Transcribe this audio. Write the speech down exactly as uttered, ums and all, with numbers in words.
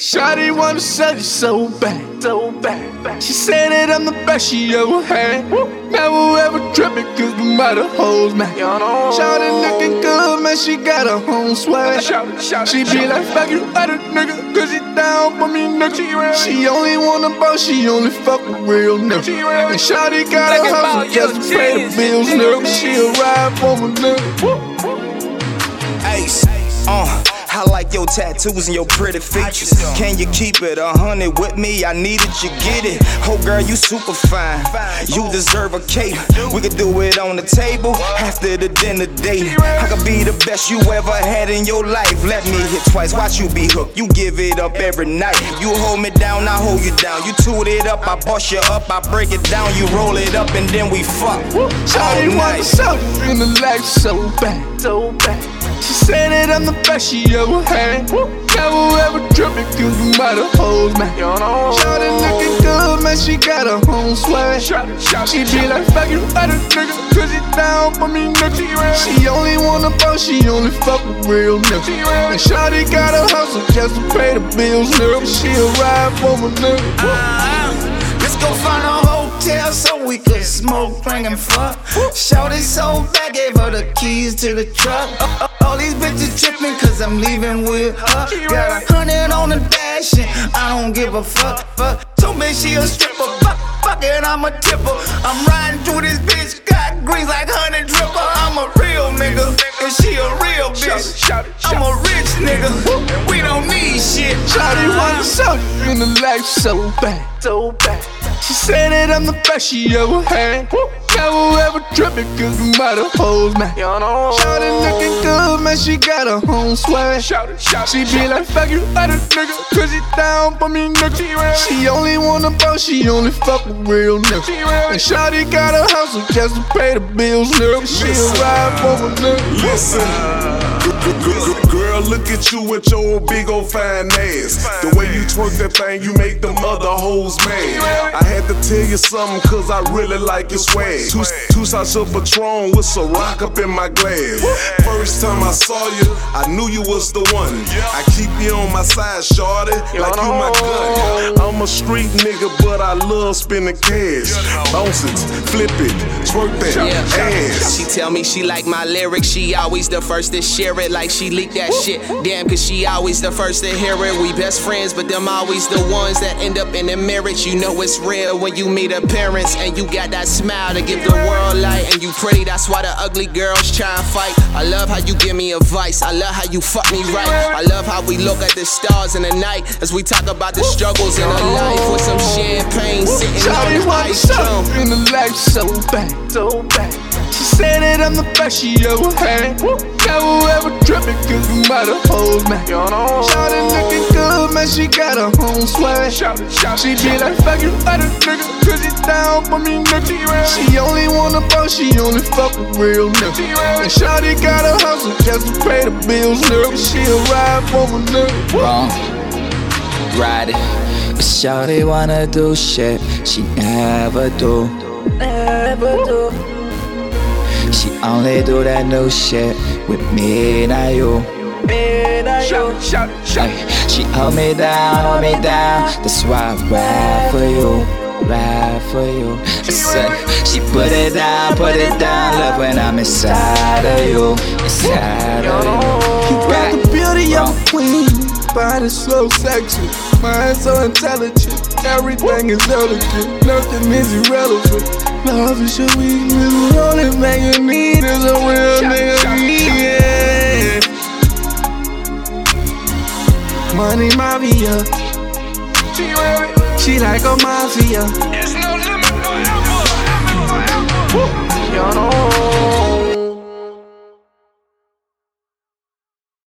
Shawty wanna sell you so bad, so bad. She said that I'm the best she ever had. Never ever trippin' cause we might have hoes, man. Shawty looking good, man, she got her own swag. She be like, fuck you other nigga, cause he down for me, nigga. She only want a boss, she only fuck with real nigga. And Shawty got her hustle just to pay the bills, nigga. She'll ride for me, nigga. Ace, uh I like your tattoos and your pretty features. Can you keep it a hundred with me? I need it, you get it. Oh girl, you super fine. You deserve a cake. We could do it on the table after the dinner date. I could be the best you ever had in your life. Let me hit twice, watch you be hooked. You give it up every night. You hold me down, I hold you down. You toot it up, I bust you up, I break it down. You roll it up and then we fuck. Shawty wanna sell you in the life so bad, so bad. She said that I'm the best she ever had. Never ever trippin' cause we might have hoes, man. Shawty looking good, man, she got her own swag. She be like, fuck you other nigga, cause he down for me, nigga. She only want a boss, she only fuck with real nigga. And Shawty got her hustle just to pay the bills, nigga. She'll ride for my nigga. uh, Let's go find a hotel so we could smoke, drink, and fuck. Shawty so bad, gave her the keys to the truck. uh, uh, All these bitches trippin' cause I'm leaving with her. Got a hundred on the dash and I don't give a fuck. fuck. Told me she a stripper, fuck, fuck it, I'm a tipper. I'm riding through this bitch, got grease like honey dripper. I'm a real nigga, and she a real bitch. I'm a rich nigga, and we don't need shit. Shawty wanna sell you in the life so bad, so bad. She said that I'm the best she ever had. Never ever trippin' cause we might have hoes, man. Shawty looking good, man, she got her own swag. She be like, fuck you other nigga, cause he down for me, nigga. She only want a boss, she only fuck with real nigga. And Shawty got her hustle just to pay the bills, nigga. She'll ride for me, nigga. Listen. Girl, look at you with your big old fine ass. The way you twerk that thing, you make them other hoes mad. I had to tell you something cause I really like your swag. Two, two shots of Patron with some rock up in my glass. First time I saw you, I knew you was the one. I keep you on my side, shorty, like you my gun. I'm a street nigga, but I love spending cash. Bounce it, flip it, twerk that ass. She tell me she like my lyrics, she always the first to share it. Like she leaked that shit, damn, cause she always the first to hear it. We best friends, but them always the ones that end up in a marriage. You know it's real when you meet her parents, and you got that smile to give the world light. And you pretty, that's why the ugly girls try and fight. I love how you give me advice, I love how you fuck me right. I love how we look at the stars in the night as we talk about the struggles in her life. With some champagne sitting on the ice drum. In the life so bad, so bad. She said that I'm the best she ever had. Never ever trippin' cause we might have hoes, man. Shawty looking good, man, she got her own swag. She be like, fuck you other nigga, cause he down for me, nigga. She only want a boss, she only fuck with real nigga. And Shawty got her hustle just to pay the bills, nigga. She'll ride for me, nigga. Wrong, ride it. But Shawty wanna do shit she never do. Never do. She only do that new shit with me, not you. Me, not you. Ay, she hold me down, hold me down. That's why I ride for you, ride for you. I said, she put it down, put it down. Love when I'm inside of you, inside of you. You got the beauty of a queen, body so sexy, mind so intelligent. Everything is elegant, nothing is irrelevant. Love is your weakness, the only thing you need is a real nigga, yeah. Money mafia, she like a mafia.